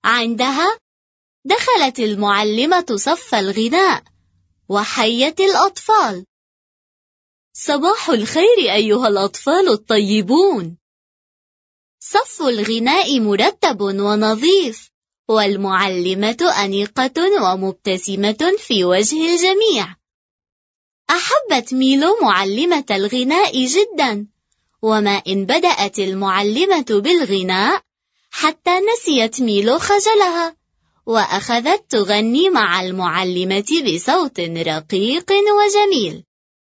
عندها دخلت المعلمة صف الغناء وحيت الأطفال. صباح الخير أيها الأطفال الطيبون. صف الغناء مرتب ونظيف، والمعلمة أنيقة ومبتسمة في وجه الجميع. أحبت ميلو معلمة الغناء جدا، وما إن بدأت المعلمة بالغناء حتى نسيت ميلو خجلها، وأخذت تغني مع المعلمة بصوت رقيق وجميل.